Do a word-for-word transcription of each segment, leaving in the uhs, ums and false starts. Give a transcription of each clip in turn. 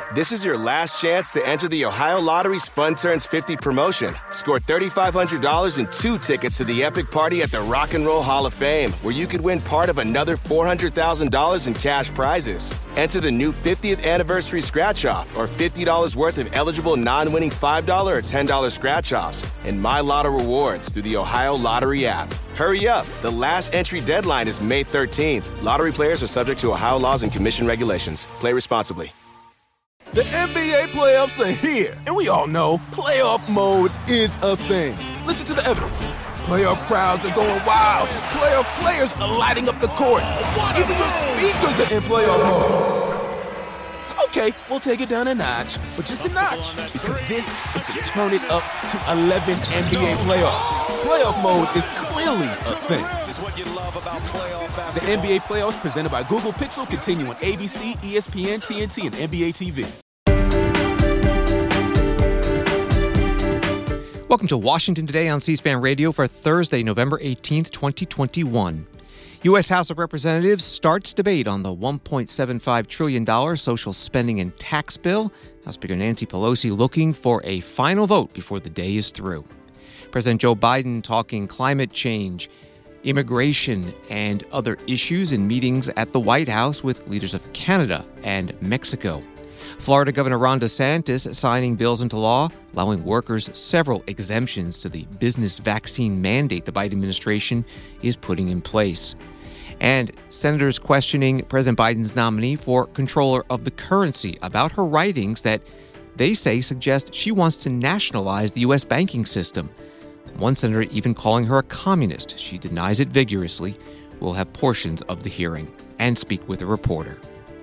This is your last chance to enter the Ohio Lottery's Fun Turns fifty promotion. Score three thousand five hundred dollars and two tickets to the epic party at the Rock and Roll Hall of Fame, where you could win part of another four hundred thousand dollars in cash prizes. Enter the new fiftieth anniversary scratch-off or fifty dollars worth of eligible non-winning five dollars or ten dollars scratch-offs and My Lotto rewards through the Ohio Lottery app. Hurry up. The last entry deadline is May thirteenth. Lottery players are subject to Ohio laws and commission regulations. Play responsibly. The N B A playoffs are here, and we all know playoff mode is a thing. Listen to the evidence. Playoff crowds are going wild. Playoff players are lighting up the court. Even your speakers are in playoff mode. Okay, we'll take it down a notch, but just a notch, because this is the turn it up to eleven N B A playoffs. Playoff mode is clearly a thing. The N B A playoffs presented by Google Pixel continue on A B C, E S P N, T N T, and N B A T V. Welcome to Washington Today on C-SPAN Radio for Thursday, November eighteenth, twenty twenty-one. U S. House of Representatives starts debate on the one point seven five trillion dollars social spending and tax bill. House Speaker Nancy Pelosi looking for a final vote before the day is through. President Joe Biden talking climate change, immigration, and other issues in meetings at the White House with leaders of Canada and Mexico. Florida Governor Ron DeSantis signing bills into law, allowing workers several exemptions to the business vaccine mandate the Biden administration is putting in place. And senators questioning President Biden's nominee for controller of the currency about her writings that they say suggest she wants to nationalize the U S banking system. One senator even calling her a communist. She denies it vigorously. We'll have portions of the hearing and speak with a reporter.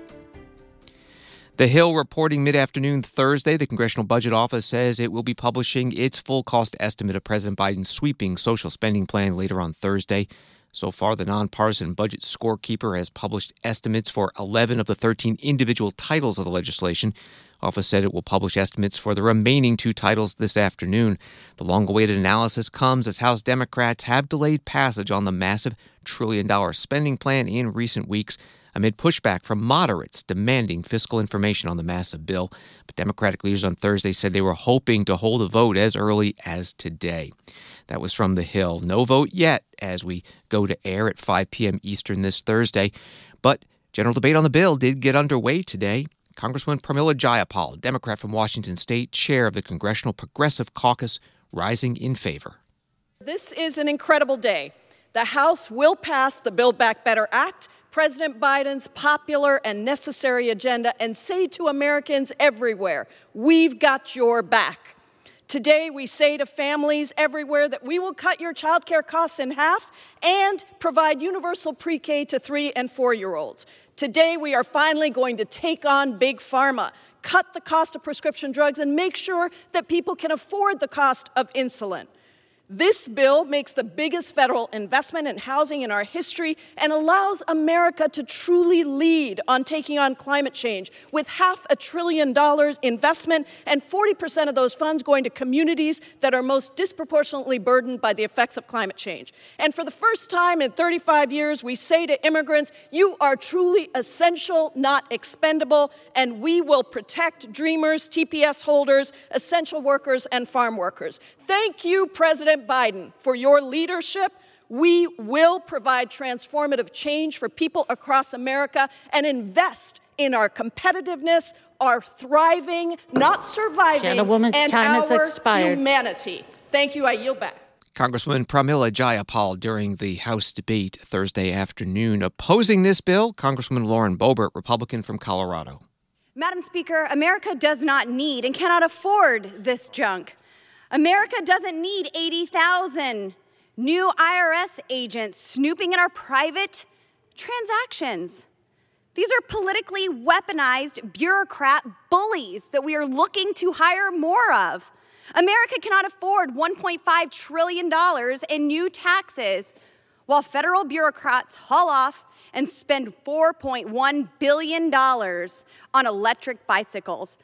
The Hill reporting mid-afternoon Thursday, the Congressional Budget Office says it will be publishing its full cost estimate of President Biden's sweeping social spending plan later on Thursday. So far, the nonpartisan budget scorekeeper has published estimates for eleven of the thirteen individual titles of the legislation. Office said it will publish estimates for the remaining two titles this afternoon. The long-awaited analysis comes as House Democrats have delayed passage on the massive trillion-dollar spending plan in recent weeks amid pushback from moderates demanding fiscal information on the massive bill. But Democratic leaders on Thursday said they were hoping to hold a vote as early as today. That was from the Hill. No vote yet as we go to air at five p.m. Eastern this Thursday. But general debate on the bill did get underway today. Congresswoman Pramila Jayapal, Democrat from Washington State, chair of the Congressional Progressive Caucus, rising in favor. This is an incredible day. The House will pass the Build Back Better Act, President Biden's popular and necessary agenda, and say to Americans everywhere, we've got your back. Today, we say to families everywhere that we will cut your child care costs in half and provide universal pre-K to three and four-year-olds. Today, we are finally going to take on Big Pharma, cut the cost of prescription drugs, and make sure that people can afford the cost of insulin. This bill makes the biggest federal investment in housing in our history and allows America to truly lead on taking on climate change, with half a trillion dollars investment and forty percent of those funds going to communities that are most disproportionately burdened by the effects of climate change. And for the first time in thirty-five years, we say to immigrants, you are truly essential, not expendable, and we will protect dreamers, T P S holders, essential workers, and farm workers. Thank you, President Biden, for your leadership. We will provide transformative change for people across America and invest in our competitiveness, our thriving, not surviving, and time has our expired. humanity. Thank you. I yield back. Congresswoman Pramila Jayapal during the House debate Thursday afternoon. Opposing this bill, Congresswoman Lauren Boebert, Republican from Colorado. Madam Speaker, America does not need and cannot afford this junk. America doesn't need eighty thousand new I R S agents snooping in our private transactions. These are politically weaponized bureaucrat bullies that we are looking to hire more of. America cannot afford one point five trillion dollars in new taxes while federal bureaucrats haul off and spend four point one billion dollars on electric bicycles.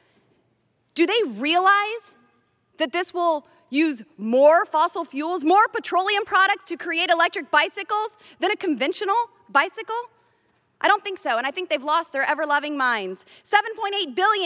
Do they realize that this will use more fossil fuels, more petroleum products to create electric bicycles than a conventional bicycle? I don't think so, and I think they've lost their ever-loving minds. seven point eight billion dollars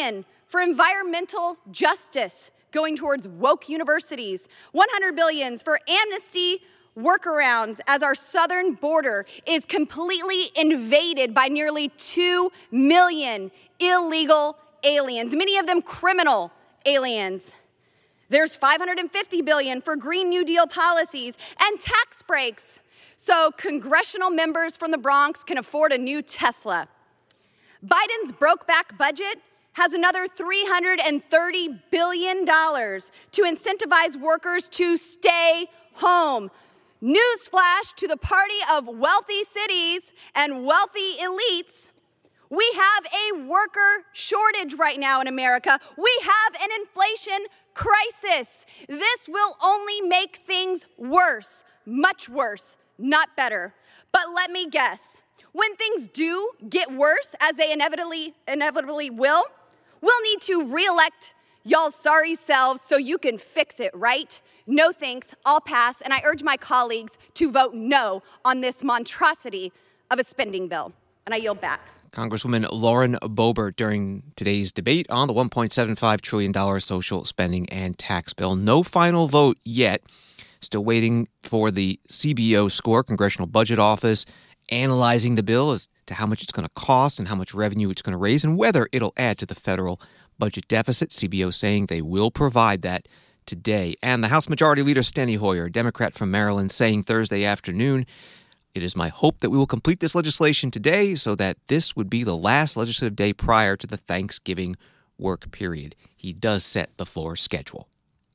for environmental justice going towards woke universities, one hundred billion dollars for amnesty workarounds as our southern border is completely invaded by nearly two million illegal aliens, many of them criminal aliens. There's five hundred fifty billion dollars for Green New Deal policies and tax breaks so congressional members from the Bronx can afford a new Tesla. Biden's Brokeback budget has another three hundred thirty billion dollars to incentivize workers to stay home. Newsflash to the party of wealthy cities and wealthy elites. We have a worker shortage right now in America. We have an inflation crisis. This will only make things worse, much worse, not better. But let me guess, when things do get worse, as they inevitably, inevitably will, we'll need to re-elect y'all's sorry selves so you can fix it, right? No thanks, I'll pass, and I urge my colleagues to vote no on this monstrosity of a spending bill. And I yield back. Congresswoman Lauren Boebert during today's debate on the one point seven five trillion dollars social spending and tax bill. No final vote yet. Still waiting for the C B O score, Congressional Budget Office, analyzing the bill as to how much it's going to cost and how much revenue it's going to raise and whether it'll add to the federal budget deficit. C B O saying they will provide that today. And the House Majority Leader Steny Hoyer, a Democrat from Maryland, saying Thursday afternoon, "It is my hope that we will complete this legislation today so that this would be the last legislative day prior to the Thanksgiving work period." He does set the floor schedule.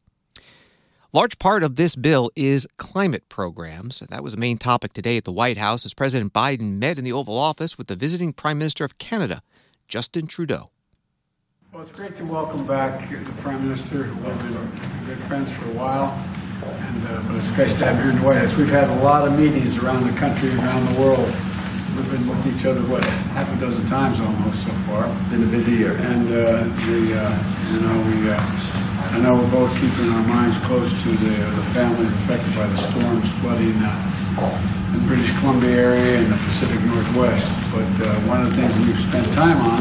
Large part of this bill is climate programs. That was the main topic today at the White House as President Biden met in the Oval Office with the visiting Prime Minister of Canada, Justin Trudeau. Well, it's great to welcome back the Prime Minister. We've been good friends for a while, and uh, but it's great to have you here in the White House. We've had a lot of meetings around the country, around the world. We've been with each other, what, half a dozen times almost so far. It's been a busy year. And, uh, the, uh, you know, we, uh, I know we're both keeping our minds close to the, the families affected by the storms, flooding uh, in the British Columbia area and the Pacific Northwest. But uh, one of the things we've spent time on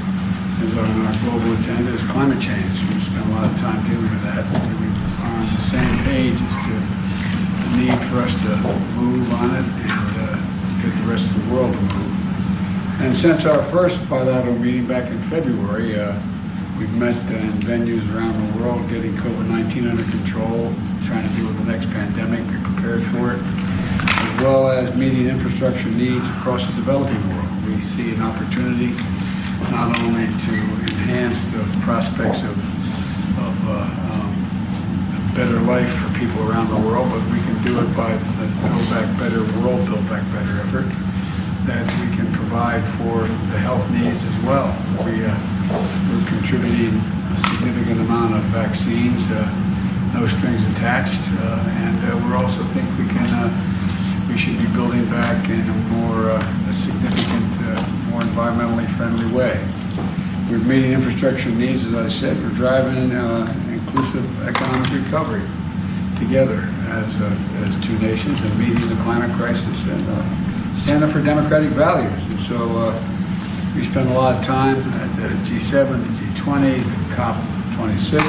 is on our global agenda is climate change. We've spent a lot of time dealing with that. And we are on the same page as to the need for us to move on it and uh, get the rest of the world to move. And since our first bilateral meeting back in February, uh, we've met uh, in venues around the world getting COVID nineteen under control, trying to deal with the next pandemic, be prepared for it, as well as meeting infrastructure needs across the developing world. We see an opportunity not only to enhance the prospects of, of uh, um, a better life for people around the world, but we can do it by the Build Back Better, World Build Back Better effort, that we can provide for the health needs as well. We, uh, we're contributing a significant amount of vaccines, uh, no strings attached, uh, and uh, we also think we can uh, we should be building back in a more uh, a significant, uh, more environmentally friendly way. We're meeting infrastructure needs, as I said. We're driving uh, inclusive economic recovery together as uh, as two nations and meeting the climate crisis and uh, stand up for democratic values. And so uh, we spend a lot of time at the G seven, the G twenty, the COP twenty-six,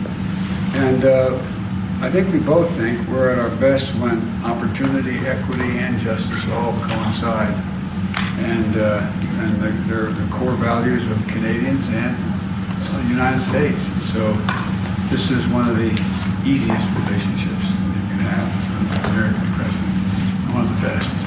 and uh, I think we both think we're at our best when opportunity, equity, and justice all coincide. And, uh, and the, they're the core values of Canadians and uh, the United States. So this is one of the easiest relationships you can have as an American president, one of the best.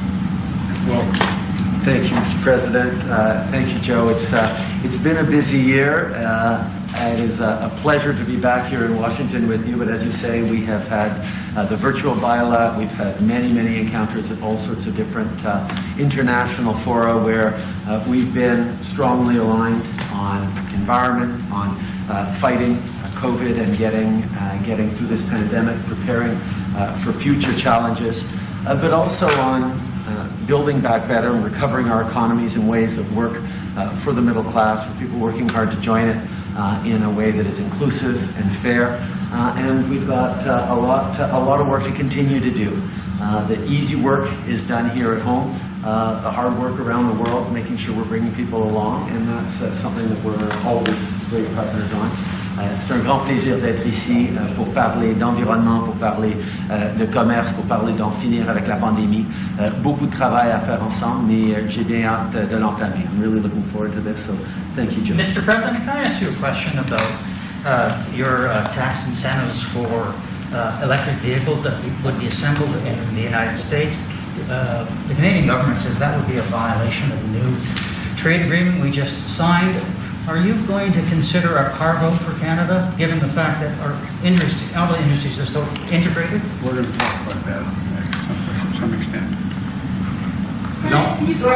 Welcome. Thank you, Mister President. Uh, thank you, Joe. It's, uh, it's been a busy year. Uh, It is a pleasure to be back here in Washington with you, but as you say, we have had uh, the virtual BILA, we've had many, many encounters at all sorts of different uh, international fora where uh, we've been strongly aligned on environment, on uh, fighting uh, COVID and getting, uh, getting through this pandemic, preparing uh, for future challenges, uh, but also on uh, building back better and recovering our economies in ways that work uh, for the middle class, for people working hard to join it. Uh, in a way that is inclusive and fair, uh, and we've got uh, a lot, uh, a lot of work to continue to do. Uh, the easy work is done here at home. Uh, the hard work around the world, making sure we're bringing people along, and that's uh, something that we're always Soyez partners. C'est un grand plaisir d'être ici pour parler d'environnement, pour parler de commerce, pour parler d'en finir avec la pandémie. Beaucoup de travail à faire ensemble, mais j'ai bien hâte de l'entamer. I'm really looking forward to this, so thank you, Joe. Mister President, can I ask you a question about uh, your uh, tax incentives for uh, electric vehicles that would be assembled in the United States? Uh, the Canadian government says that would be a violation of the new trade agreement we just signed. Are you going to consider a carve-out for Canada, given the fact that our industry, all the industries are so integrated? We're going to talk about that to some extent. No.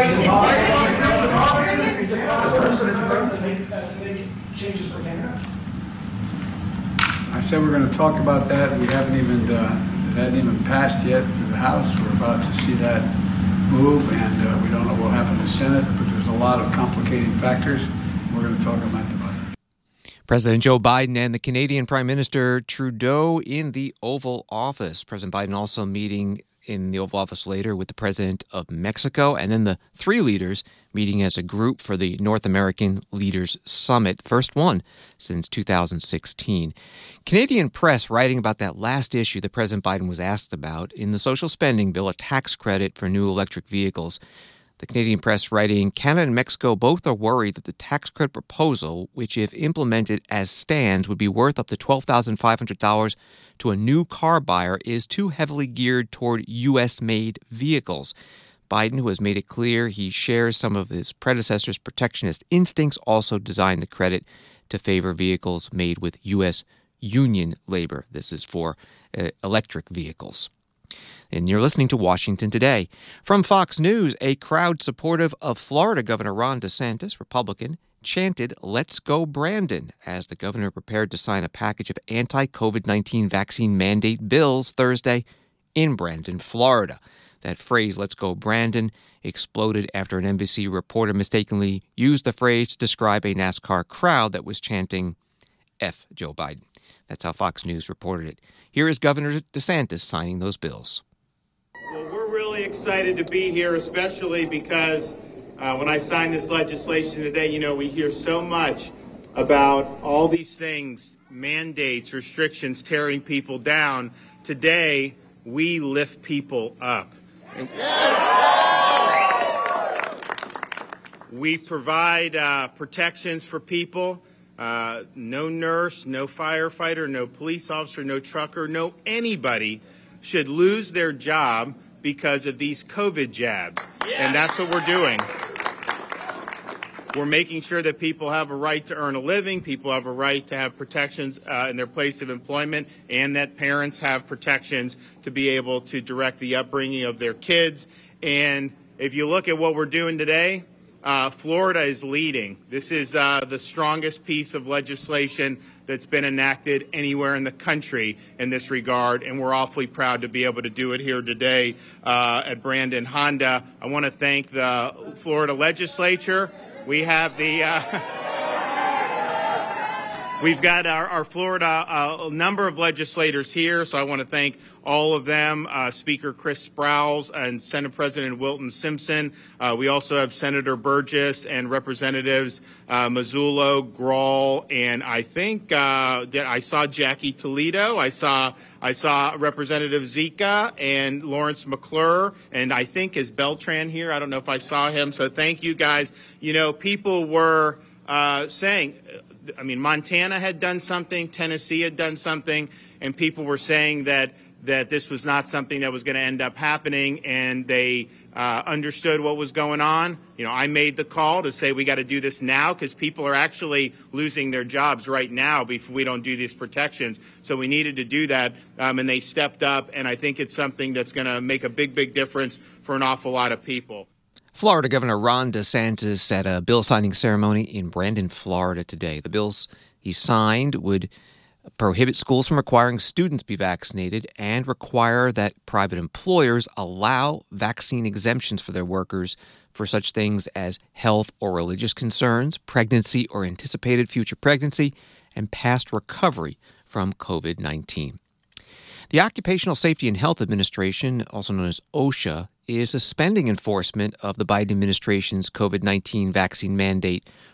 Changes for Canada. I said we're going to talk about that. We haven't even uh, it hasn't even passed yet through the House. We're about to see that move, and uh, we don't know what will happen in the Senate. But there's a lot of complicating factors. We're going to talk about it. President Joe Biden and the Canadian Prime Minister Trudeau in the Oval Office. President Biden also meeting in the Oval Office later with the President of Mexico, and then the three leaders meeting as a group for the North American Leaders Summit, first one since two thousand sixteen. Canadian press writing about that last issue that President Biden was asked about in the social spending bill, a tax credit for new electric vehicles. The Canadian press writing, Canada and Mexico both are worried that the tax credit proposal, which if implemented as stands would be worth up to twelve thousand five hundred dollars to a new car buyer, is too heavily geared toward U S-made vehicles. Biden, who has made it clear he shares some of his predecessor's protectionist instincts, also designed the credit to favor vehicles made with U S union labor. This is for uh, electric vehicles. And you're listening to Washington Today. From Fox News, a crowd supportive of Florida Governor Ron DeSantis, Republican, chanted, "Let's go Brandon," as the governor prepared to sign a package of anti-COVID nineteen vaccine mandate bills Thursday in Brandon, Florida. That phrase, "Let's go Brandon," exploded after an N B C reporter mistakenly used the phrase to describe a NASCAR crowd that was chanting, "F Joe Biden." That's how Fox News reported it. Here is Governor DeSantis signing those bills. Well, we're really excited to be here, especially because uh, when I signed this legislation today, you know, we hear so much about all these things, mandates, restrictions, tearing people down. Today, we lift people up. We provide uh, protections for people. Uh, no nurse, no firefighter, no police officer, no trucker, no anybody should lose their job because of these COVID jabs. Yes. And that's what we're doing. We're making sure that people have a right to earn a living, people have a right to have protections uh, in their place of employment, and that parents have protections to be able to direct the upbringing of their kids. And if you look at what we're doing today, Uh, Florida is leading. This is uh, the strongest piece of legislation that's been enacted anywhere in the country in this regard, and we're awfully proud to be able to do it here today uh, at Brandon Honda. I want to thank the Florida legislature. We have the... Uh, We've got our, our Florida, uh, a number of legislators here, so I want to thank all of them, uh, Speaker Chris Sprowls and Senate President Wilton Simpson. Uh, we also have Senator Burgess and Representatives uh, Mazzullo, Grawl, and I think uh, that I saw Jackie Toledo. I saw I saw Representative Zika and Lawrence McClure, and I think is Beltran here. I don't know if I saw him, so thank you guys. You know, people were uh, saying... I mean, Montana had done something, Tennessee had done something, and people were saying that that this was not something that was going to end up happening, and they uh, understood what was going on. You know, I made the call to say we got to do this now because people are actually losing their jobs right now before we don't do these protections. So we needed to do that, um, and they stepped up, and I think it's something that's going to make a big, big difference for an awful lot of people. Florida Governor Ron DeSantis at a bill signing ceremony in Brandon, Florida today. The bills he signed would prohibit schools from requiring students be vaccinated and require that private employers allow vaccine exemptions for their workers for such things as health or religious concerns, pregnancy or anticipated future pregnancy, and past recovery from COVID nineteen. The Occupational Safety and Health Administration, also known as OSHA, is suspending enforcement of the Biden administration's COVID nineteen vaccine mandate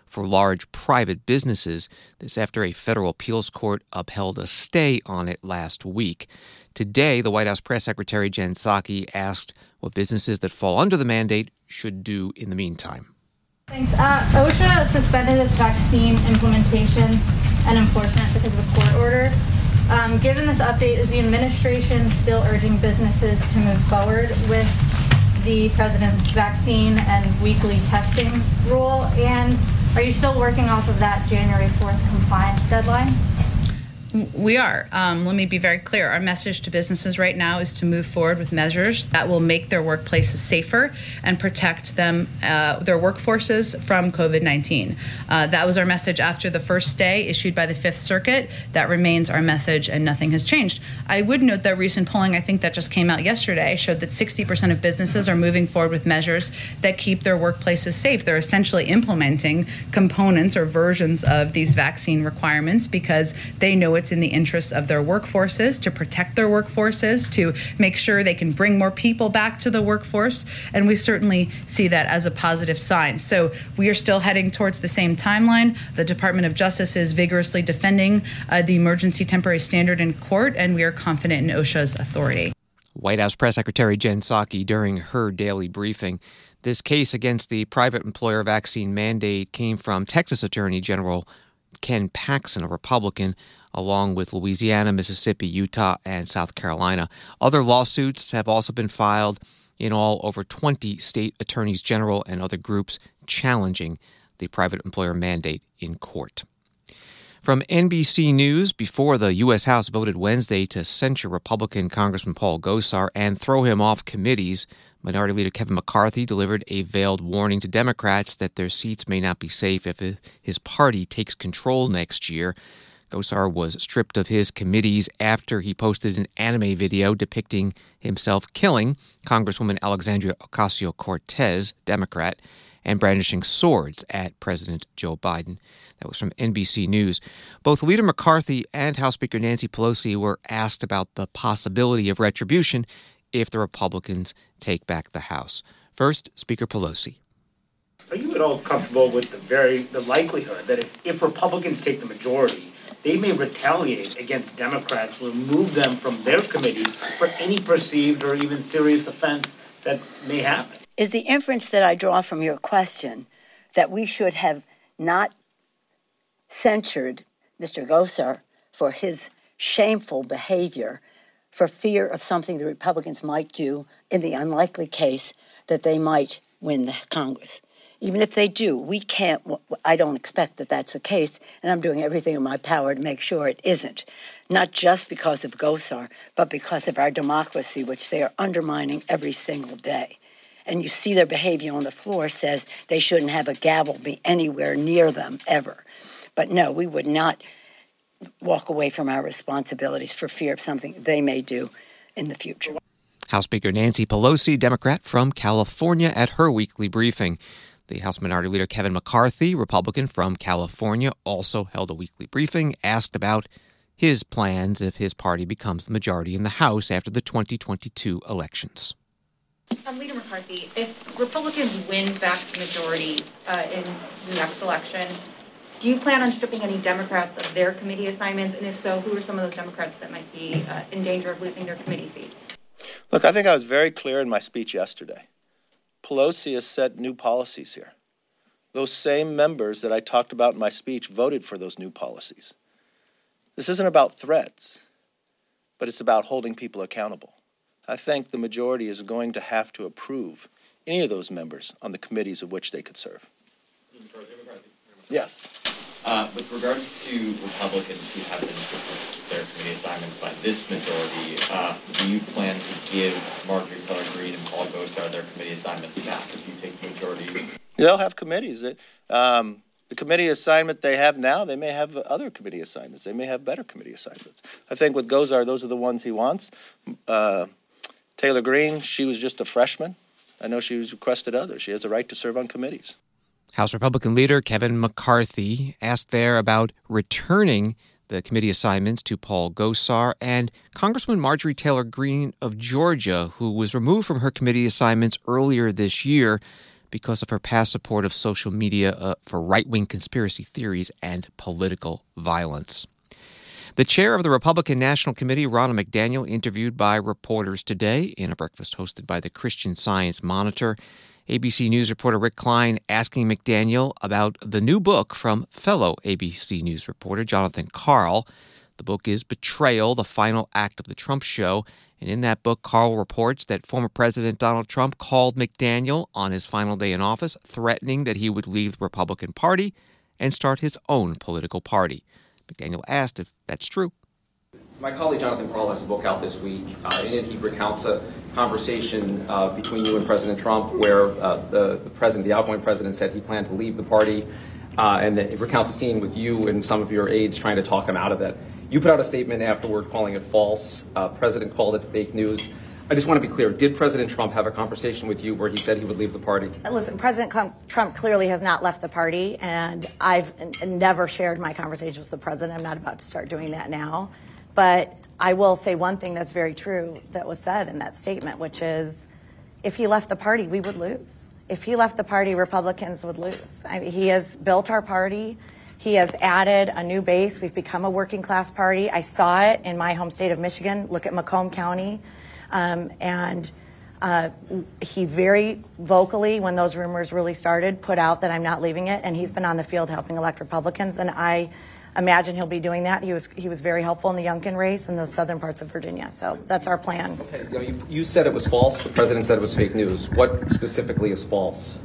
for large private businesses. This after a federal appeals court upheld a stay on it last week. Today, the White House press secretary Jen Psaki asked what businesses that fall under the mandate should do in the meantime. Thanks. Uh, OSHA suspended its vaccine implementation and enforcement because of a court order. Um, given this update, is the administration still urging businesses to move forward with the president's vaccine and weekly testing rule? And are you still working off of that January fourth compliance deadline? We are. Um, let me be very clear. Our message to businesses right now is to move forward with measures that will make their workplaces safer and protect them, uh, their workforces from COVID nineteen. Uh, that was our message after the first stay issued by the Fifth Circuit. That remains our message, and nothing has changed. I would note that recent polling, I think that just came out yesterday, showed that sixty percent of businesses are moving forward with measures that keep their workplaces safe. They're essentially implementing components or versions of these vaccine requirements because they know it's in the interests of their workforces, to protect their workforces, to make sure they can bring more people back to the workforce. And we certainly see that as a positive sign. So we are still heading towards the same timeline. The Department of Justice is vigorously defending uh, the emergency temporary standard in court, and we are confident in OSHA's authority. White House Press Secretary Jen Psaki during her daily briefing. This case against the private employer vaccine mandate came from Texas Attorney General Ken Paxton, a Republican, along with Louisiana, Mississippi, Utah, and South Carolina. Other lawsuits have also been filed. In all, over twenty state attorneys general and other groups challenging the private employer mandate in court. From N B C News, before the U S. House voted Wednesday to censure Republican Congressman Paul Gosar and throw him off committees, Minority Leader Kevin McCarthy delivered a veiled warning to Democrats that their seats may not be safe if his party takes control next year. Gosar was stripped of his committees after he posted an anime video depicting himself killing Congresswoman Alexandria Ocasio-Cortez, Democrat, and brandishing swords at President Joe Biden. That was from N B C News. Both Leader McCarthy and House Speaker Nancy Pelosi were asked about the possibility of retribution if the Republicans take back the House. First, Speaker Pelosi. Are you at all comfortable with the very the likelihood that if, if Republicans take the majority, they may retaliate against Democrats, remove them from their committees for any perceived or even serious offense that may happen? Is the inference that I draw from your question that we should have not censured Mister Gosar for his shameful behavior for fear of something the Republicans might do in the unlikely case that they might win the Congress? Even if they do, we can't, I don't expect that that's the case, and I'm doing everything in my power to make sure it isn't. Not just because of Gosar, but because of our democracy, which they are undermining every single day. And you see their behavior on the floor says they shouldn't have a gavel be anywhere near them ever. But no, we would not walk away from our responsibilities for fear of something they may do in the future. House Speaker Nancy Pelosi, Democrat from California, at her weekly briefing. The House Minority Leader Kevin McCarthy, Republican from California, also held a weekly briefing, asked about his plans if his party becomes the majority in the House after the twenty twenty-two elections. Um, Leader McCarthy, if Republicans win back the majority uh, in the next election, do you plan on stripping any Democrats of their committee assignments? And if so, who are some of those Democrats that might be uh, in danger of losing their committee seats? Look, I think I was very clear in my speech yesterday. Pelosi has set new policies here. Those same members that I talked about in my speech voted for those new policies. This isn't about threats, but it's about holding people accountable. I think the majority is going to have to approve any of those members on the committees of which they could serve. Yes. Uh, with regards to Republicans who have been stripped of their committee assignments by this majority, uh, do you plan to give Marjorie Taylor Greene and Paul Gosar their committee assignments back if you take the majority? They'll have committees. Um, the committee assignment they have now, they may have other committee assignments. They may have better committee assignments. I think with Gosar, those are the ones he wants. Uh, Taylor Greene, she was just a freshman. I know she was requested others. She has the right to serve on committees. House Republican leader Kevin McCarthy asked there about returning the committee assignments to Paul Gosar and Congresswoman Marjorie Taylor Greene of Georgia, who was removed from her committee assignments earlier this year. because of her past support of social media uh, for right-wing conspiracy theories and political violence. The chair of the Republican National Committee, Ronna McDaniel, interviewed by reporters today in a breakfast hosted by the Christian Science Monitor. A B C News reporter Rick Klein asking McDaniel about the new book from fellow A B C News reporter Jonathan Karl. The book is Betrayal, the Final Act of the Trump Show. And in that book, Karl reports that former President Donald Trump called McDaniel on his final day in office, threatening that he would leave the Republican Party and start his own political party. McDaniel asked if that's true. My colleague Jonathan Karl has a book out this week. Uh, in it, he recounts a conversation uh, between you and President Trump where uh, the, the president, the outgoing president, said he planned to leave the party. Uh, and it recounts a scene with you and some of your aides trying to talk him out of that. You put out a statement afterward calling it false. Uh, President called it fake news. I just want to be clear. Did President Trump have a conversation with you where he said he would leave the party? Listen, President Trump clearly has not left the party, and I've n- never shared my conversations with the president. I'm not about to start doing that now. But I will say one thing that's very true that was said in that statement, which is if he left the party, we would lose. If he left the party, Republicans would lose. I mean, he has built our party. He has added a new base. We've become a working class party. I saw it in my home state of Michigan. Look at Macomb County. Um, and uh, he very vocally, when those rumors really started, put out that I'm not leaving it. And he's been on the field helping elect Republicans. And I imagine he'll be doing that. He was he was very helpful in the Youngkin race in the southern parts of Virginia. So that's our plan. Okay. You, know, you, you said it was false. The president said it was fake news. What specifically is false?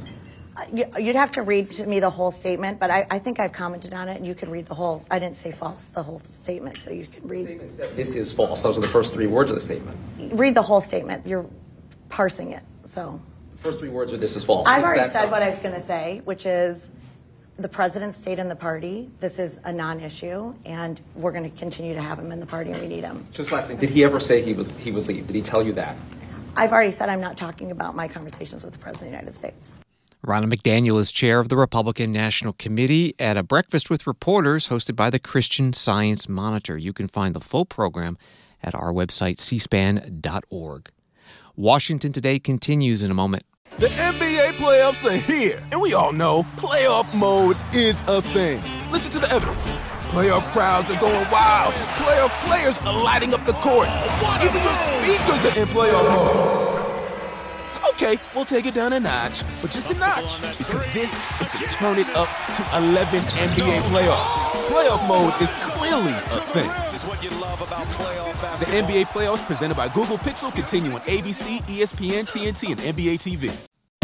You'd have to read to me the whole statement, but I, I think I've commented on it, and you can read the whole. I didn't say false, the whole statement, so you can read. The statement said this is false. Those are the first three words of the statement. Read the whole statement. You're parsing it, so. The first three words are this is false. I've is already said what I was going to say, which is the president stayed in the party. This is a non-issue, and we're going to continue to have him in the party, and we need him. Just last thing. Did he ever say he would he would leave? Did he tell you that? I've already said I'm not talking about my conversations with the president of the United States. Ronna McDaniel is chair of the Republican National Committee at a breakfast with reporters hosted by the Christian Science Monitor. You can find the full program at our website, c span dot org. Washington Today continues in a moment. The N B A playoffs are here, and we all know playoff mode is a thing. Listen to the evidence. Playoff crowds are going wild. Playoff players are lighting up the court. Even your speakers are in playoff mode. Okay, we'll take it down a notch, but just a notch, because this is the Turn It Up to eleven N B A playoffs. Playoff mode is clearly a thing. The N B A playoffs presented by Google Pixel continue on A B C, E S P N, T N T, and N B A T V.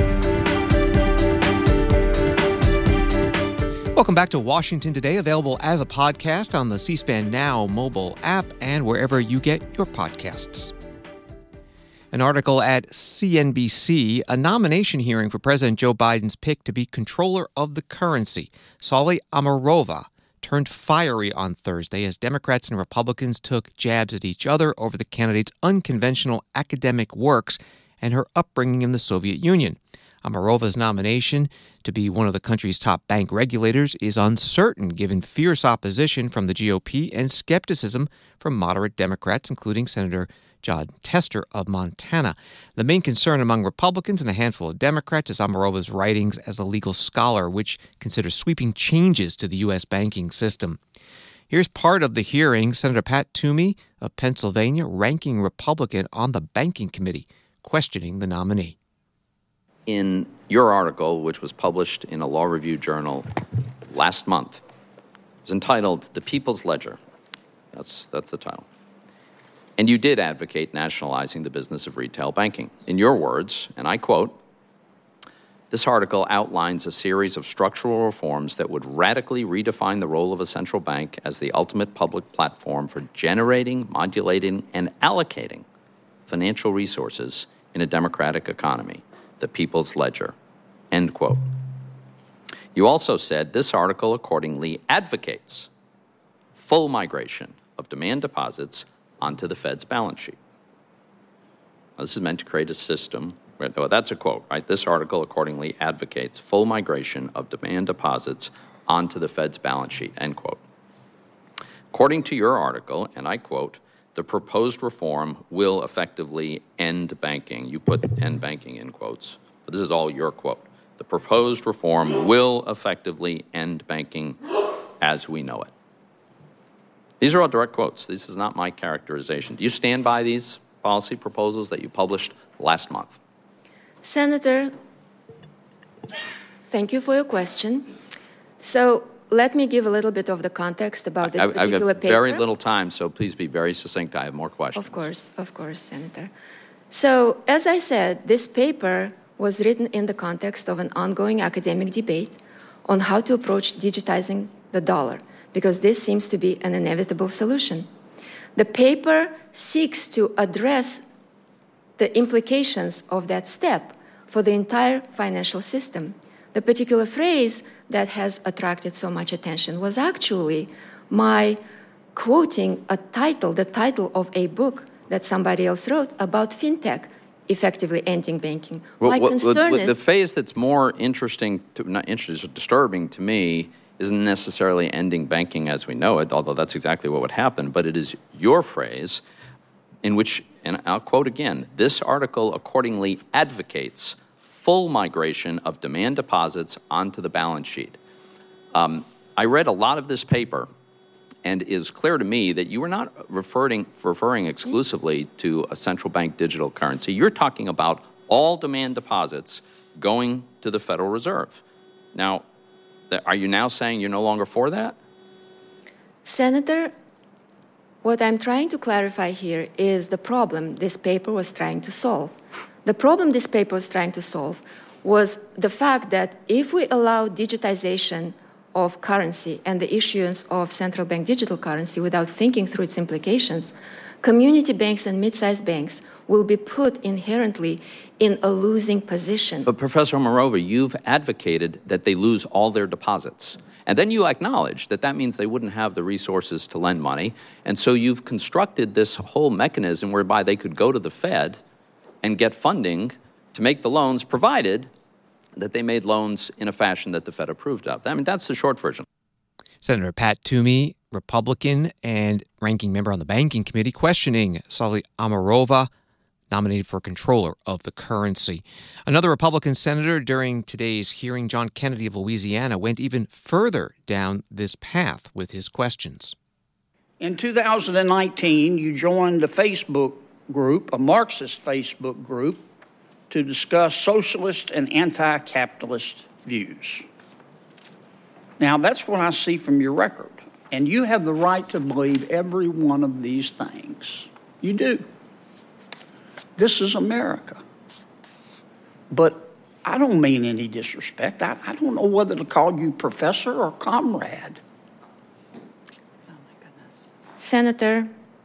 Welcome back to Washington Today, available as a podcast on the C-SPAN Now mobile app and wherever you get your podcasts. An article at C N B C, a nomination hearing for President Joe Biden's pick to be controller of the currency, Saule Omarova, turned fiery on Thursday as Democrats and Republicans took jabs at each other over the candidate's unconventional academic works and her upbringing in the Soviet Union. Omarova's nomination to be one of the country's top bank regulators is uncertain given fierce opposition from the G O P and skepticism from moderate Democrats, including Senator Jon Tester of Montana. The main concern among Republicans and a handful of Democrats is Omarova's writings as a legal scholar, which considers sweeping changes to the U S banking system. Here's part of the hearing. Senator Pat Toomey of Pennsylvania, ranking Republican on the Banking Committee, questioning the nominee. In your article, which was published in a law review journal last month, it was entitled The People's Ledger. That's, that's the title. And you did advocate nationalizing the business of retail banking. In your words, and I quote, this article outlines a series of structural reforms that would radically redefine the role of a central bank as the ultimate public platform for generating, modulating, and allocating financial resources in a democratic economy, the people's ledger, end quote. You also said this article accordingly advocates full migration of demand deposits onto the Fed's balance sheet. Now, this is meant to create a system. Well, that's a quote, right? This article accordingly advocates full migration of demand deposits onto the Fed's balance sheet, end quote. According to your article, and I quote, the proposed reform will effectively end banking. You put end banking in quotes, but this is all your quote. The proposed reform will effectively end banking as we know it. These are all direct quotes. This is not my characterization. Do you stand by these policy proposals that you published last month? Senator, thank you for your question. So let me give a little bit of the context about this I, particular I've got paper. very little time, so please be very succinct. I have more questions. Of course, of course, Senator. So as I said, this paper was written in the context of an ongoing academic debate on how to approach digitizing the dollar, because this seems to be an inevitable solution. The paper seeks to address the implications of that step for the entire financial system. The particular phrase that has attracted so much attention was actually my quoting a title, the title of a book that somebody else wrote about fintech effectively ending banking. Well, my what, concern what, is... The phase that's more interesting, to, not interesting, disturbing to me isn't necessarily ending banking as we know it, although that's exactly what would happen, but it is your phrase in which, and I'll quote again, this article accordingly advocates full migration of demand deposits onto the balance sheet. Um, I read a lot of this paper, and it was clear to me that you were not referring, referring exclusively to a central bank digital currency. You're talking about all demand deposits going to the Federal Reserve. Now, are you now saying you're no longer for that? Senator, what I'm trying to clarify here is the problem this paper was trying to solve. The problem this paper was trying to solve was the fact that if we allow digitization of currency and the issuance of central bank digital currency without thinking through its implications, community banks and mid-sized banks will be put inherently in a losing position. But Professor Omarova, you've advocated that they lose all their deposits. And then you acknowledge that that means they wouldn't have the resources to lend money. And so you've constructed this whole mechanism whereby they could go to the Fed and get funding to make the loans, provided that they made loans in a fashion that the Fed approved of. I mean, that's the short version. Senator Pat Toomey, Republican and ranking member on the Banking Committee, questioning Saule Omarova, nominated for controller of the currency. Another Republican senator during today's hearing, John Kennedy of Louisiana, went even further down this path with his questions. In two thousand nineteen, you joined a Facebook group, a Marxist Facebook group, to discuss socialist and anti-capitalist views. Now, that's what I see from your record. And you have the right to believe every one of these things. You do. This is America. But I don't mean any disrespect. I, I don't know whether to call you professor or comrade. Senator,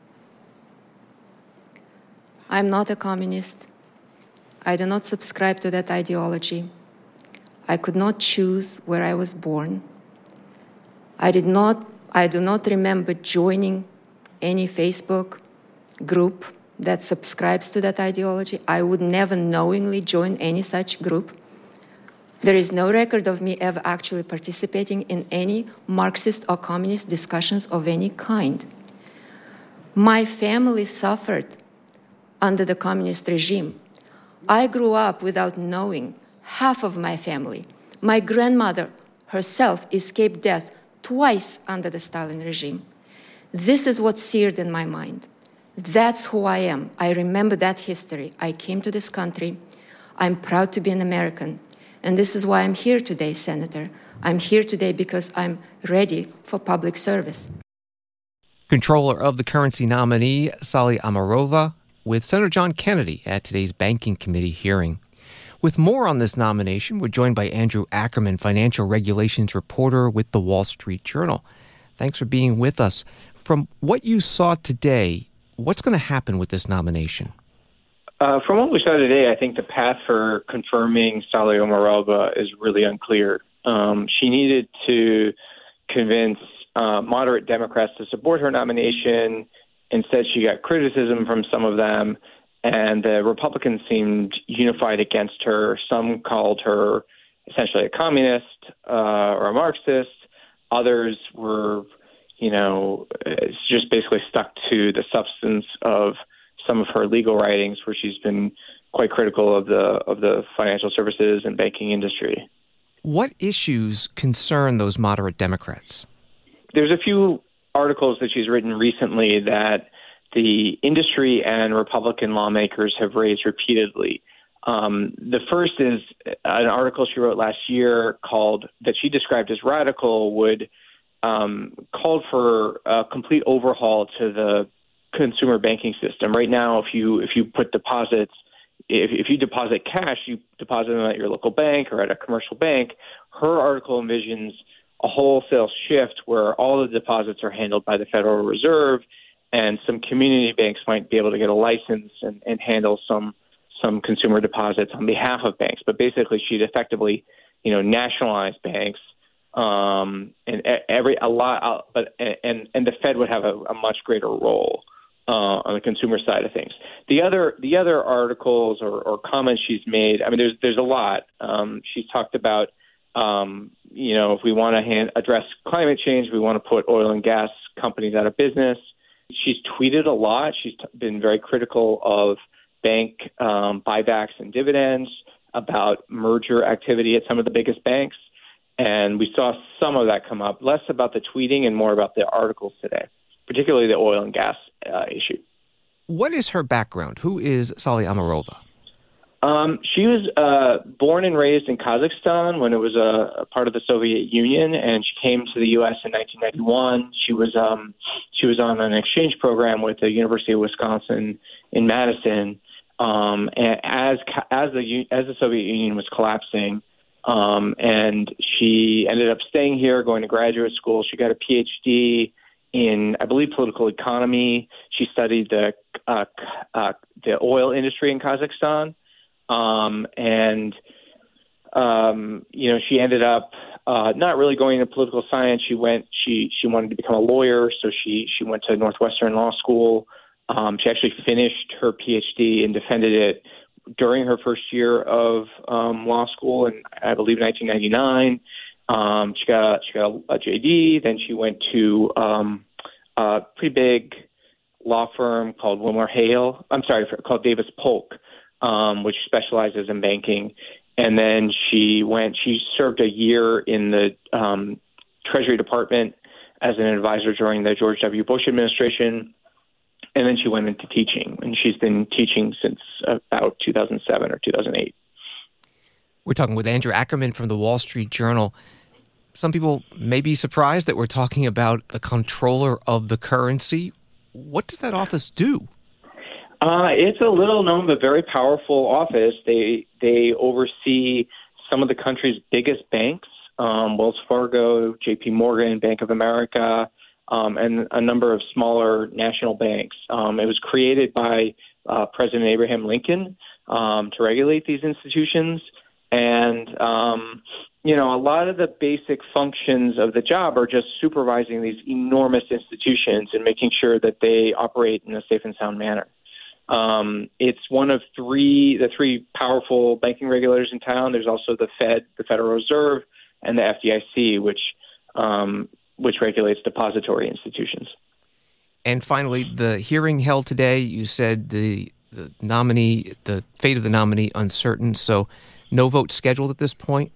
I'm not a communist. I do not subscribe to that ideology. I could not choose where I was born. I did not, I do not remember joining any Facebook group that subscribes to that ideology. I would never knowingly join any such group. There is no record of me ever actually participating in any Marxist or communist discussions of any kind. My family suffered under the communist regime. I grew up without knowing half of my family. My grandmother herself escaped death twice under the Stalin regime. This is what's seared in my mind. That's who I am. I remember that history. I came to this country. I'm proud to be an American. And this is why I'm here today, Senator. I'm here today because I'm ready for public service. Controller of the currency nominee, Saule Omarova, with Senator John Kennedy at today's Banking Committee hearing. With more on this nomination, we're joined by Andrew Ackerman, financial regulations reporter with the Wall Street Journal. Thanks for being with us. From what you saw today, what's going to happen with this nomination? Uh, from what we saw today, I think the path for confirming Saule Omarova is really unclear. Um, she needed to convince uh, moderate Democrats to support her nomination. Instead, she got criticism from some of them, and the Republicans seemed unified against her. Some called her essentially a communist uh, or a Marxist. Others were, you know, just basically stuck to the substance of some of her legal writings, where she's been quite critical of the of the financial services and banking industry. What issues concern those moderate Democrats? There's a few articles that she's written recently that the industry and Republican lawmakers have raised repeatedly. Um, the first is an article she wrote last year called that she described as radical would um, called for a complete overhaul to the consumer banking system. Right now, if you if you put deposits, if, if you deposit cash, you deposit them at your local bank or at a commercial bank. Her article envisions a wholesale shift where all the deposits are handled by the Federal Reserve, and some community banks might be able to get a license and, and handle some some consumer deposits on behalf of banks. But basically, she'd effectively, you know, nationalize banks, um, and every a lot, but and and the Fed would have a, a much greater role uh, on the consumer side of things. The other the other articles or, or comments she's made, I mean, there's there's a lot. Um, she's talked about, um, you know, if we want to hand, address climate change, we want to put oil and gas companies out of business. She's tweeted a lot. She's t- been very critical of bank um, buybacks and dividends, about merger activity at some of the biggest banks. And we saw some of that come up, less about the tweeting and more about the articles today, particularly the oil and gas uh, issue. What is her background? Who is Sally Amarova? Um, she was uh, born and raised in Kazakhstan when it was a, a part of the Soviet Union, and she came to the U S in nineteen ninety-one. She was um, she was on an exchange program with the University of Wisconsin in Madison. Um, and as as the as the Soviet Union was collapsing, um, and she ended up staying here, going to graduate school. She got a P H D in, I believe, political economy. She studied the uh, uh, the oil industry in Kazakhstan. Um, and, um, you know, she ended up, uh, not really going into political science. She went, she, she wanted to become a lawyer. So she, she went to Northwestern Law School. Um, she actually finished her P H D and defended it during her first year of, um, law school in, I believe, nineteen ninety-nine. Um, she got, she got a, a J D. Then she went to, um, a pretty big law firm called Wilmer Hale. I'm sorry, called Davis Polk. Um, which specializes in banking. And then she went, she served a year in the um, Treasury Department as an advisor during the George W. Bush administration. And then she went into teaching, and she's been teaching since about two thousand seven or two thousand eight. We're talking with Andrew Ackerman from the Wall Street Journal. Some people may be surprised that we're talking about the controller of the currency. What does that office do? Uh, it's a little known but very powerful office. They they oversee some of the country's biggest banks, um, Wells Fargo, J P Morgan, Bank of America, um, and a number of smaller national banks. Um, it was created by uh, President Abraham Lincoln um, to regulate these institutions. And, um, you know, a lot of the basic functions of the job are just supervising these enormous institutions and making sure that they operate in a safe and sound manner. Um, it's one of three, the three powerful banking regulators in town. There's also the Fed, the Federal Reserve, and the F D I C, which um, which regulates depository institutions. And finally, the hearing held today, you said the, the nominee, the fate of the nominee uncertain, so no vote scheduled at this point?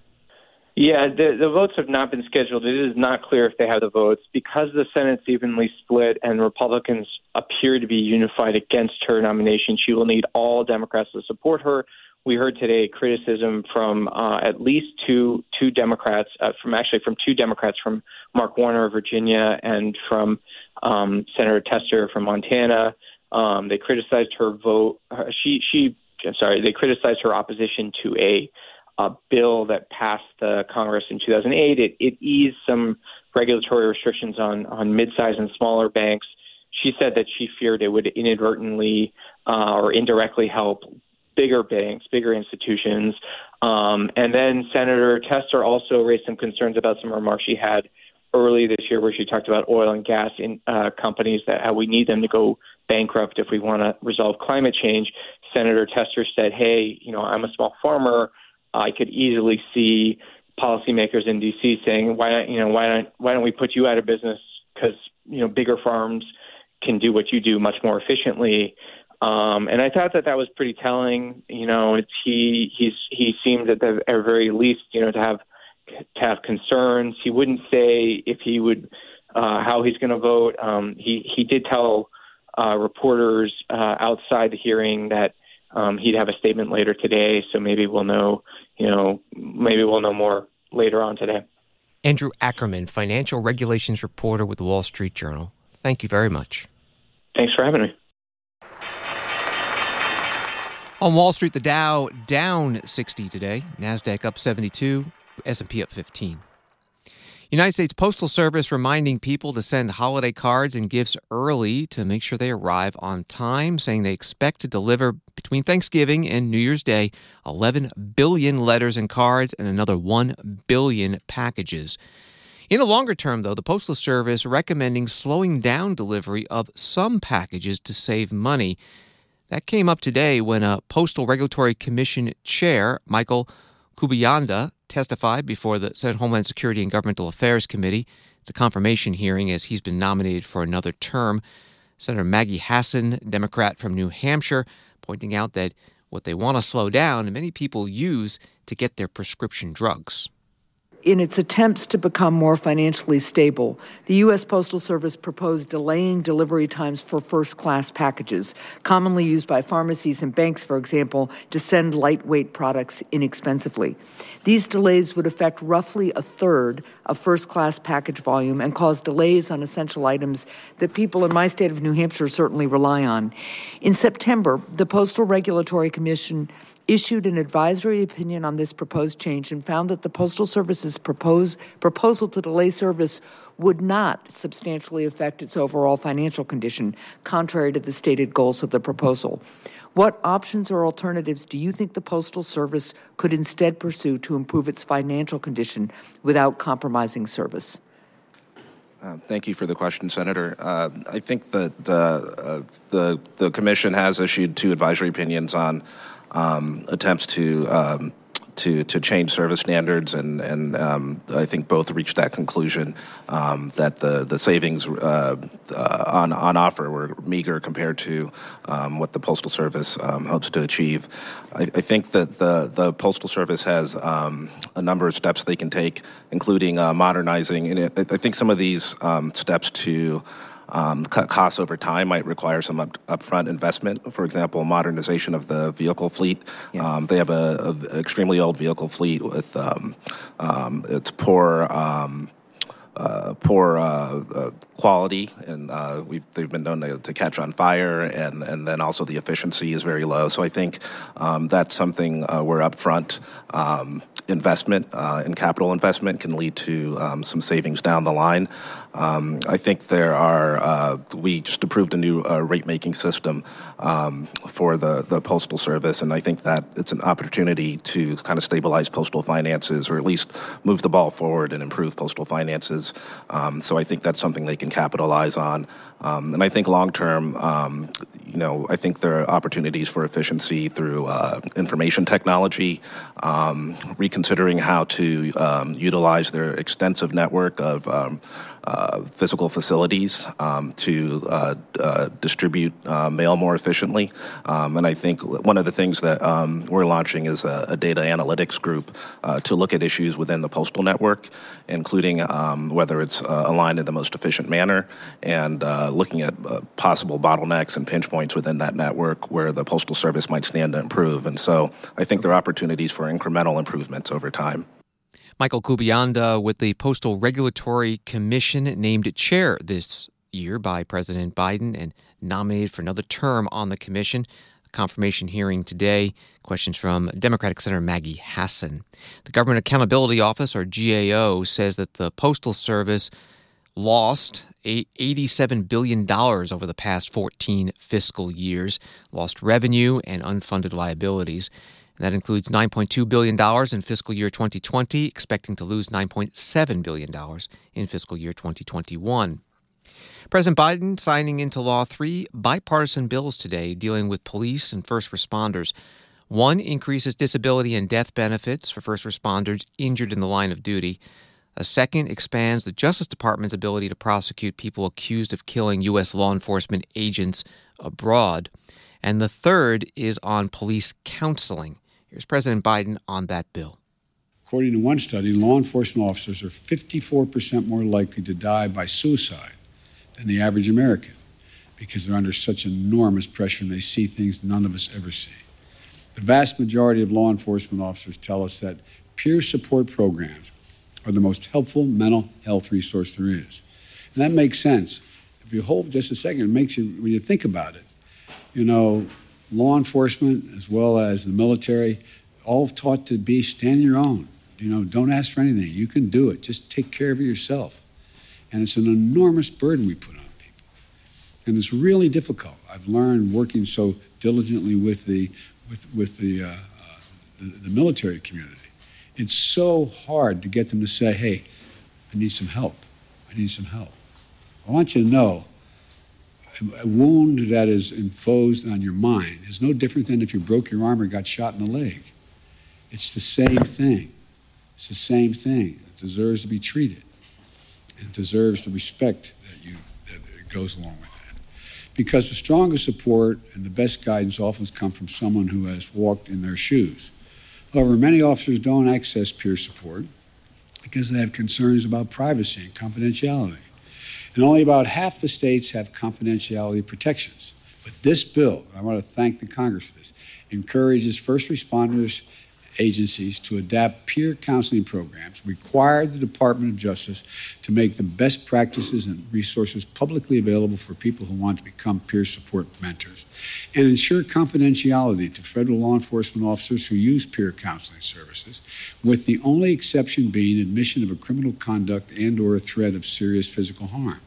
Yeah, the, the votes have not been scheduled. It is not clear if they have the votes. Because the Senate's evenly split and Republicans appear to be unified against her nomination, she will need all Democrats to support her. We heard today criticism from uh, at least two two Democrats, uh, from actually from two Democrats, from Mark Warner of Virginia and from um, Senator Tester from Montana. Um, they criticized her vote. Uh, she, she, I'm sorry, they criticized her opposition to a a bill that passed the Congress in two thousand eight. It, it eased some regulatory restrictions on, on mid-sized and smaller banks. She said that she feared it would inadvertently uh, or indirectly help bigger banks, bigger institutions. Um, and then Senator Tester also raised some concerns about some remarks she had early this year where she talked about oil and gas in, uh, companies, that how we need them to go bankrupt if we want to resolve climate change. Senator Tester said, hey, you know, I'm a small farmer. I could easily see policymakers in D C saying, "Why don't you know? Why don't why don't we put you out of business? Because you know bigger farms can do what you do much more efficiently." Um, and I thought that that was pretty telling. You know, it's, he he's he seemed at the at very least, you know, to have to have concerns. He wouldn't say if he would uh, how he's going to vote. Um, he he did tell uh, reporters uh, outside the hearing that um, he'd have a statement later today. So maybe we'll know. You know, maybe we'll know more later on today. Andrew Ackerman, financial regulations reporter with the Wall Street Journal. Thank you very much. Thanks for having me. On Wall Street, the Dow down sixty today, NASDAQ up seventy-two, S and P up fifteen. United States Postal Service reminding people to send holiday cards and gifts early to make sure they arrive on time, saying they expect to deliver between Thanksgiving and New Year's Day eleven billion letters and cards and another one billion packages. In the longer term, though, the Postal Service recommending slowing down delivery of some packages to save money. That came up today when a Postal Regulatory Commission chair, Michael Kubayanda, testified before the Senate Homeland Security and Governmental Affairs Committee. It's a confirmation hearing as he's been nominated for another term. Senator Maggie Hassan, Democrat from New Hampshire, pointing out that what they want to slow down, many people use to get their prescription drugs. In its attempts to become more financially stable, the U S. Postal Service proposed delaying delivery times for first-class packages, commonly used by pharmacies and banks, for example, to send lightweight products inexpensively. These delays would affect roughly a third of first-class package volume and cause delays on essential items that people in my state of New Hampshire certainly rely on. In September, the Postal Regulatory Commission issued an advisory opinion on this proposed change and found that the Postal Service's propose, proposal to delay service would not substantially affect its overall financial condition, contrary to the stated goals of the proposal. What options or alternatives do you think the Postal Service could instead pursue to improve its financial condition without compromising service? Uh, thank you for the question, Senator. Uh, I think that uh, uh, the the Commission has issued two advisory opinions on um, attempts to um, to to change service standards, and and um, I think both reached that conclusion um, that the the savings uh, uh, on on offer were meager compared to um, what the Postal Service um, hopes to achieve. I, I think that the the Postal Service has um, a number of steps they can take, including uh, modernizing, and it, I think some of these um, steps to Um, cut costs over time might require some up, upfront investment. For example, modernization of the vehicle fleet. Yeah. Um, they have a, a extremely old vehicle fleet with um, um, its poor um, uh, poor uh, uh, quality, and uh, we've, they've been known to, to catch on fire, and, and then also the efficiency is very low. So I think um, that's something uh, where upfront um, investment uh, and capital investment can lead to um, some savings down the line. Um, I think there are, uh, we just approved a new uh, rate-making system um, for the, the Postal Service, and I think that it's an opportunity to kind of stabilize postal finances, or at least move the ball forward and improve postal finances. Um, so I think that's something they can capitalize on. Um, and I think long-term, um, you know, I think there are opportunities for efficiency through uh, information technology, um, reconsidering how to um, utilize their extensive network of um, Uh, physical facilities um, to uh, uh, distribute uh, mail more efficiently. Um, and I think one of the things that um, we're launching is a, a data analytics group uh, to look at issues within the postal network, including um, whether it's uh, aligned in the most efficient manner, and uh, looking at uh, possible bottlenecks and pinch points within that network where the Postal Service might stand to improve. And so I think there are opportunities for incremental improvements over time. Michael Kubayanda with the Postal Regulatory Commission, named chair this year by President Biden and nominated for another term on the commission. Confirmation hearing today. Questions from Democratic Senator Maggie Hassan. The Government Accountability Office, or G A O, says that the Postal Service lost eighty-seven billion dollars over the past fourteen fiscal years, lost revenue and unfunded liabilities. That includes nine point two billion dollars in fiscal year twenty twenty, expecting to lose nine point seven billion dollars in fiscal year twenty twenty-one. President Biden signing into law three bipartisan bills today dealing with police and first responders. One increases disability and death benefits for first responders injured in the line of duty. A second expands the Justice Department's ability to prosecute people accused of killing U S law enforcement agents abroad. And the third is on police counseling. Here's President Biden on that bill. According to one study, law enforcement officers are fifty-four percent more likely to die by suicide than the average American because they're under such enormous pressure and they see things none of us ever see. The vast majority of law enforcement officers tell us that peer support programs are the most helpful mental health resource there is. And that makes sense. If you hold just a second, it makes you, when you think about it, you know, law enforcement as well as the military, all taught to be stand your own. You know, don't ask for anything. You can do it. Just take care of it yourself. And it's an enormous burden we put on people. And it's really difficult. I've learned working so diligently with the with with the, uh, uh, the the military community. It's so hard to get them to say, hey, I need some help. I need some help. I want you to know a wound that is imposed on your mind is no different than if you broke your arm or got shot in the leg. It's the same thing. It's the same thing. It deserves to be treated. And it deserves the respect that you that goes along with that. Because the strongest support and the best guidance often come from someone who has walked in their shoes. However, many officers don't access peer support because they have concerns about privacy and confidentiality. And only about half the states have confidentiality protections. But this bill, and I want to thank the Congress for this, encourages first responders agencies to adapt peer counseling programs, require the Department of Justice to make the best practices and resources publicly available for people who want to become peer support mentors, and ensure confidentiality to federal law enforcement officers who use peer counseling services, with the only exception being admission of a criminal conduct and or a threat of serious physical harm.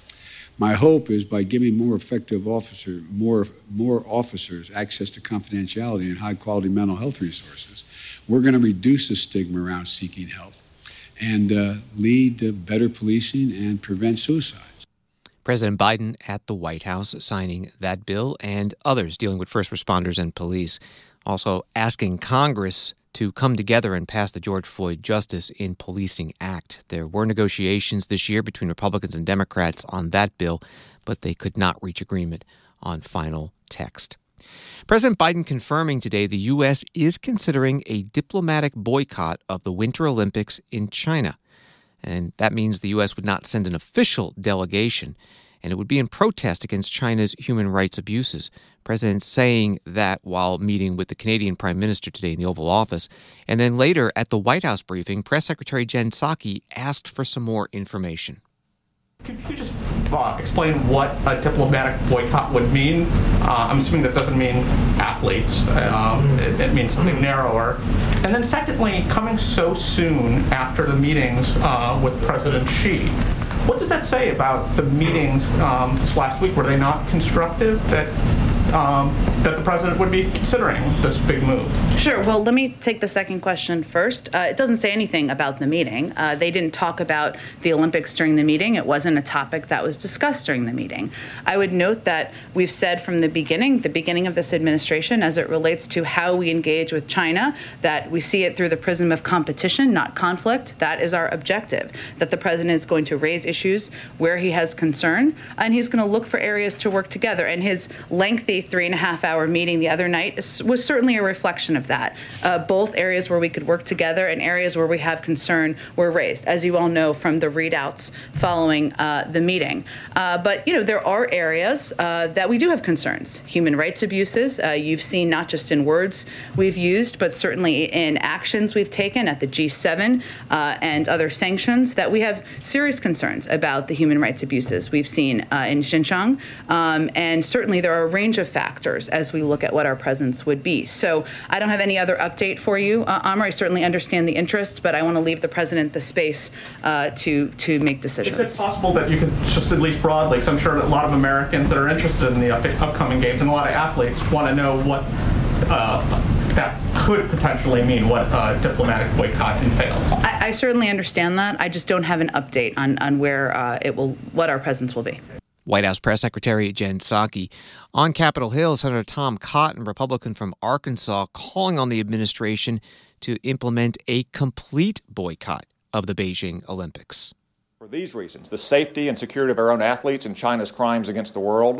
My hope is by giving more effective officer, more, more officers access to confidentiality and high-quality mental health resources, we're going to reduce the stigma around seeking help and uh, lead to better policing and prevent suicides. President Biden at the White House signing that bill and others dealing with first responders and police, also asking Congress to come together and pass the George Floyd Justice in Policing Act. There were negotiations this year between Republicans and Democrats on that bill, but they could not reach agreement on final text. President Biden confirming today the U S is considering a diplomatic boycott of the Winter Olympics in China. And that means the U S would not send an official delegation, and it would be in protest against China's human rights abuses. President saying that while meeting with the Canadian Prime Minister today in the Oval Office. And then later at the White House briefing, Press Secretary Jen Psaki asked for some more information. Could you just uh, explain what a diplomatic boycott would mean? Uh, I'm assuming that doesn't mean athletes. Um, it, it means something narrower. And then secondly, coming so soon after the meetings uh, with President Xi, what does that say about the meetings um, this last week? Were they not constructive, that um, that the president would be considering this big move? Sure. Well, let me take the second question first. Uh, it doesn't say anything about the meeting. Uh, they didn't talk about the Olympics during the meeting. It wasn't a topic that was discussed during the meeting. I would note that we've said from the beginning, the beginning of this administration, as it relates to how we engage with China, that we see it through the prism of competition, not conflict. That is our objective, that the president is going to raise issues where he has concern, and he's going to look for areas to work together. And his lengthy three and a half hour meeting the other night was certainly a reflection of that. Uh, both areas where we could work together and areas where we have concern were raised, as you all know from the readouts following uh, the meeting. Uh, but, you know, there are areas uh, that we do have concerns. Human rights abuses, uh, you've seen not just in words we've used, but certainly in actions we've taken at the G seven uh, and other sanctions, that we have serious concerns about the human rights abuses we've seen uh, in Xinjiang. Um, and certainly there are a range of factors as we look at what our presence would be. So I don't have any other update for you, uh, Amr. I certainly understand the interest, but I want to leave the president the space uh, to to make decisions. Is it possible that you could just at least broadly, because I'm sure that a lot of Americans that are interested in the up- upcoming games and a lot of athletes want to know what uh, that could potentially mean, what uh, diplomatic boycott entails? I, I certainly understand that. I just don't have an update on on where uh, it will, what our presence will be. White House Press Secretary Jen Psaki. On Capitol Hill, Senator Tom Cotton, Republican from Arkansas, calling on the administration to implement a complete boycott of the Beijing Olympics. For these reasons, the safety and security of our own athletes and China's crimes against the world,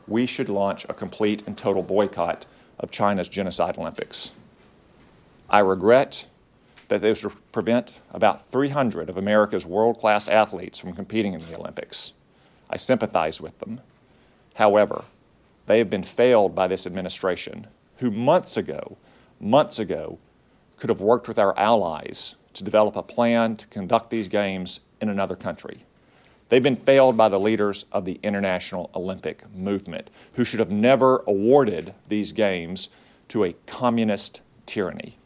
we should launch a complete and total boycott of China's Genocide Olympics. I regret that this would prevent about three hundred of America's world-class athletes from competing in the Olympics. I sympathize with them. However, they have been failed by this administration, who months ago, months ago, could have worked with our allies to develop a plan to conduct these games in another country. They've been failed by the leaders of the International Olympic Movement, who should have never awarded these games to a communist tyranny.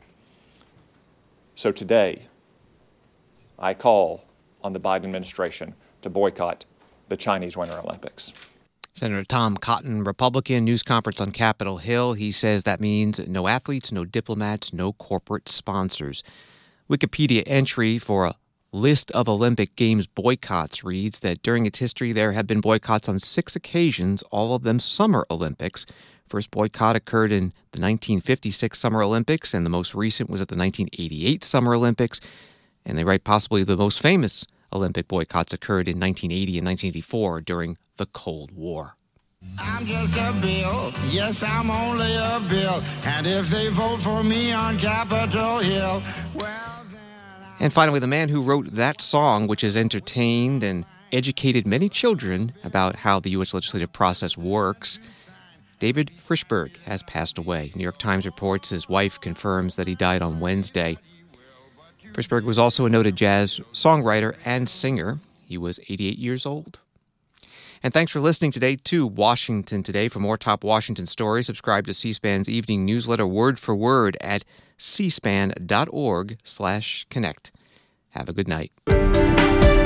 So today, I call on the Biden administration to boycott the Chinese Winter Olympics. Senator Tom Cotton, Republican, news conference on Capitol Hill. He says that means no athletes, no diplomats, no corporate sponsors. Wikipedia entry for a list of Olympic Games boycotts reads that during its history there have been boycotts on six occasions, all of them Summer Olympics. First boycott occurred in the nineteen fifty-six Summer Olympics, and the most recent was at the nineteen eighty-eight Summer Olympics. And they write possibly the most famous Olympic boycotts occurred in nineteen eighty and nineteen eighty-four during the Cold War. I'm just a bill, yes, I'm only a bill, and if they vote for me on Capitol Hill, well then... And finally, the man who wrote that song, which has entertained and educated many children about how the U S legislative process works, David Frishberg has passed away. New York Times reports his wife confirms that he died on Wednesday. Frishberg was also a noted jazz songwriter and singer. He was eighty-eight years old. And thanks for listening today to Washington Today. For more top Washington stories, subscribe to C-SPAN's evening newsletter word for word at c span dot org slash connect. Have a good night.